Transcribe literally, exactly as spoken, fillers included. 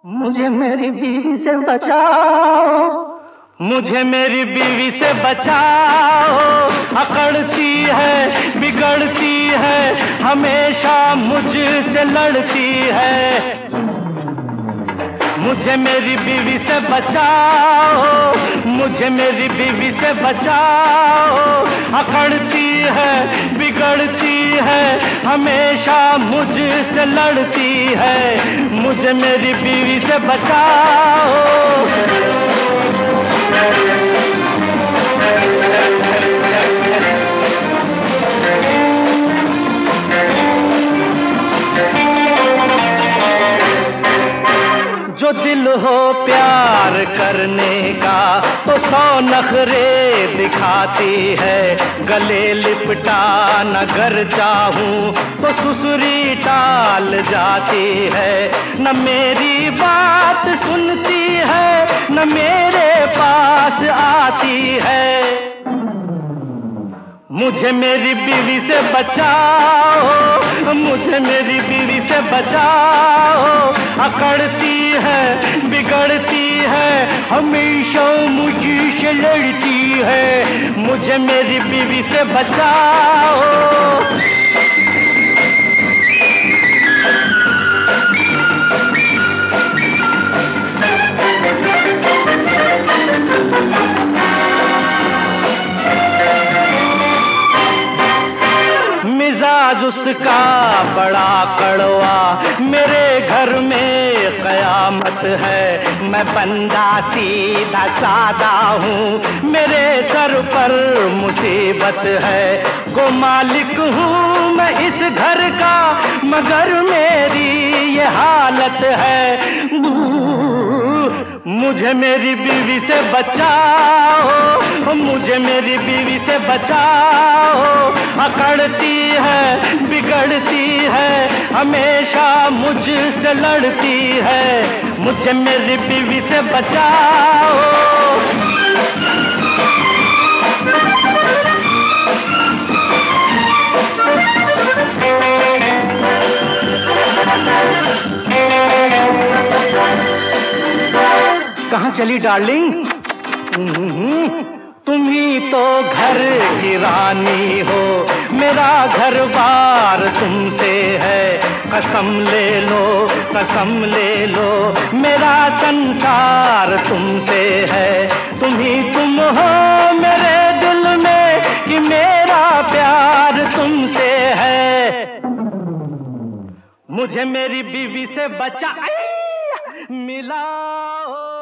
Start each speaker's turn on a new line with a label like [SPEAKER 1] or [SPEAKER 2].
[SPEAKER 1] मुझे मेरी बीवी से बचाओ, मुझे मेरी बीवी से बचाओ। अकड़ती है, बिगड़ती है, हमेशा मुझसे लड़ती है। मुझे मेरी बीवी से बचाओ, मुझे मेरी बीवी से बचाओ। अकड़ती है, बिगड़ती है, हमेशा मुझसे लड़ती है। मुझे मेरी बीवी से बचाओ। जो दिल हो प्यार करने का तो सौ नखरे दिखाती है। गले लिपटा न घर चाहूं तो सुसुरी टाल जाती है। न मेरी बात सुनती है, न मेरे पास आती है। मुझे मेरी बीवी से बचाओ, मुझे मेरी बीवी से बचाओ। अकड़ती है, बिगड़ती है, हमेशा मुझी से लड़ती है। मुझे मेरी बीवी से बचाओ। मिजाज उसका बड़ा कड़वा, मेरे घर में कयामत है। मैं बंदा सीधा सादा हूँ, मेरे सर पर मुसीबत है। गो मालिक हूँ मैं इस घर का, मगर मेरी ये हालत है। मुझे मेरी बीवी से बचाओ, मुझे मेरी बीवी से बचाओ। अकड़ती है, बिगड़ती है, हमेशा मुझसे लड़ती है। मुझे मेरी बीवी से बचाओ। कहाँ चली डार्लिंग? तुम ही तो घर की रानी हो, मेरा घर बार तुमसे है। कसम ले लो, कसम ले लो, मेरा संसार तुमसे है। तुम ही तुम हो मेरे दिल में, कि मेरा प्यार तुमसे है। मुझे मेरी बीवी से बचा मिला हो।